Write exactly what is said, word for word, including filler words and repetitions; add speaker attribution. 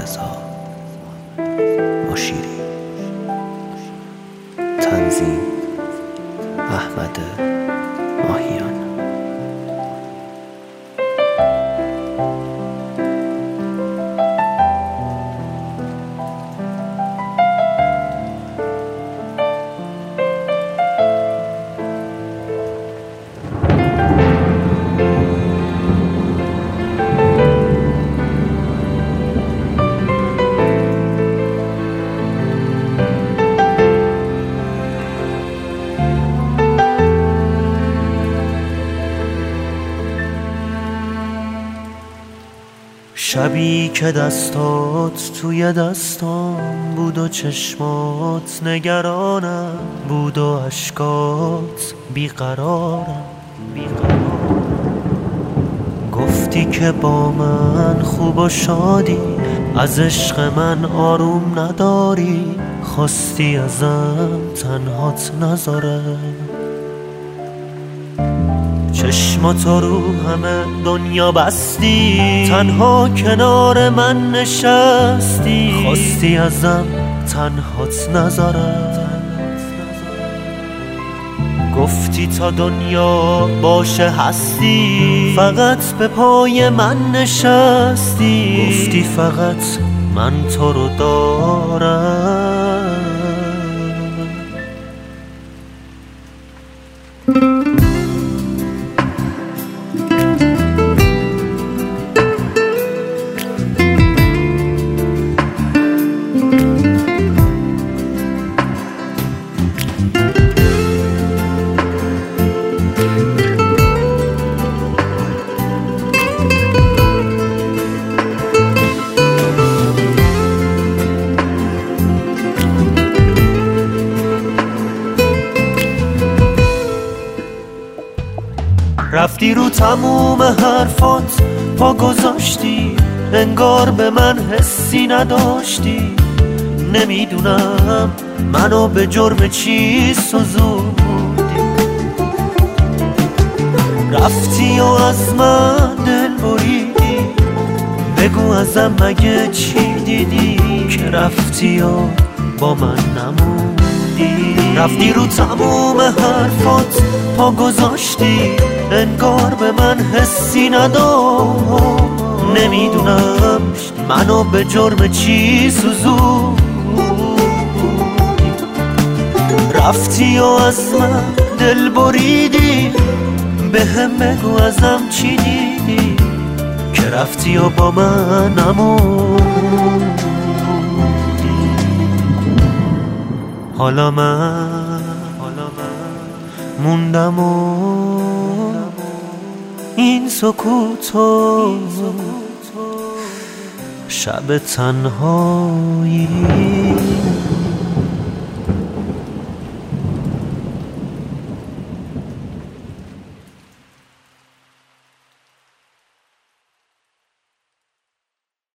Speaker 1: رضا مشیری. تنظیم احمد ماهیان.
Speaker 2: شبی که دستات توی دستام بود و چشمات نگرانم بود و عشقات بیقرارم بیقرارم. گفتی که با من خوب و شادی، از عشق من آروم نداری، خواستی ازم تنهات نذارم. چشماتو رو همه دنیا بستی، تنها کنار من نشستی، خواستی ازم تنهات نذارم. گفتی تا دنیا باشه هستی، فقط به پای من نشستی، گفتی فقط من تو رو دارم. رفتی رو تموم حرفات پا گذاشتی، انگار به من حسی نداشتی. نمیدونم منو به جرم چی سوزوندی. رفتی و از من دل بریدی، بگو ازم مگه چی دیدی که رفتی و با من نموندی. رفتی رو تموم حرفات پا گذاشتی، انگار به من حسی نداشت. نمیدونم منو به جرم چی سوزوندی. رفتی و از من دل بریدی، به هم بگو ازم چی دیدی که رفتی و با من نموندی. حالا من موندم و این سکوتو شب تنهایی